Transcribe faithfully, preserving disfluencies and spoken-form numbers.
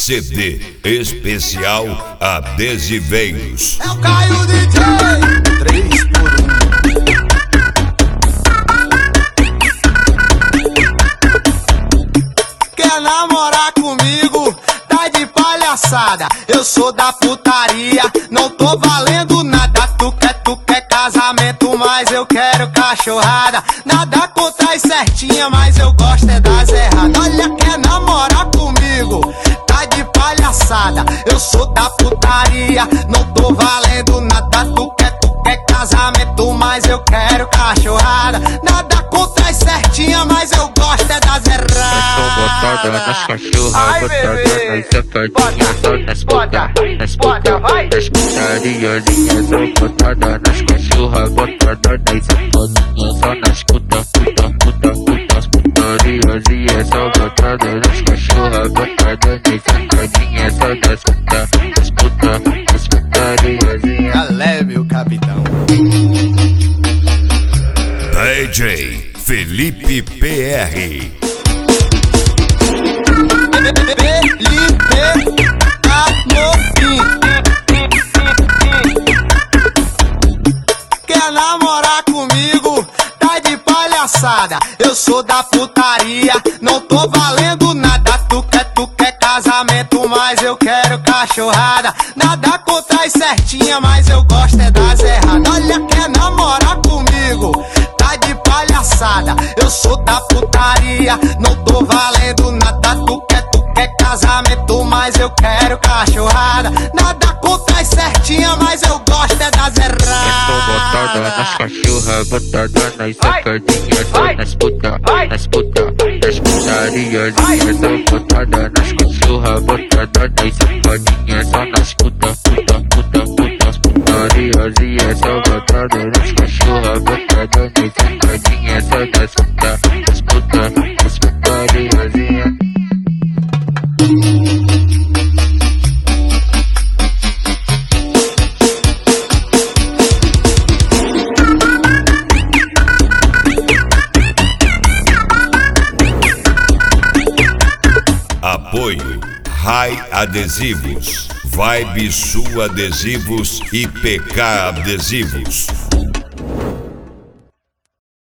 C D especial Adesiveiros. É o Caio D J, três por um. Quer namorar comigo? Tá de palhaçada. Eu sou da putaria, não tô valendo nada. Tu quer, tu quer casamento, mas eu quero cachorrada. Nada contra as certinhas, mas eu gosto é das erradas. Olha, quer namorar comigo? Tá de palhaçada. Eu sou da putaria, não tô valendo nada. Tu quer, tu quer casamento, mas eu quero cachorrada. Nada contra as certinhas, mas eu gosto é das erradas. Botada nas cachorras, botada nas safadinhas, só nas puta, nas puta, nas putariazinhas, só botada nas cachorras, botada nas safadinhas, só nas puta, puta, puta, puta, as putariazinhas, só botada nas cachorras, botada nas safadinhas, só nas puta, nas puta, nas putariazinhas. Já leve o capitão. D J Felipe P R. Felipe Amorim. Quer namorar comigo? Tá de palhaçada. Eu sou da putaria, não tô valendo nada. Tu quer, tu quer casamento, mas eu quero cachorrada. Nada contra as certinhas, mas eu gosto é das erradas. Olha, quer namorar comigo? Tá de palhaçada. Eu sou da putaria, não tô valendo nada. Tu quer, tu quer casamento, mas eu quero cachorrada. Nada contra as certinhas, mas eu gosto é das erradas. Botada nas cachorras, botada nas safadinhas, só nas puta, nas puta, nas putariazinhas, só botada nas cachorras, botada nas safadinhas, só nas puta, puta, puta, puta, as putariazinhas, só botada nas cachorras, botada nas safadinhas, só nas puta, nas puta, nas putariazinhas. Apoio Rai Adesivos, Vibe Sul Adesivos e P K Adesivos.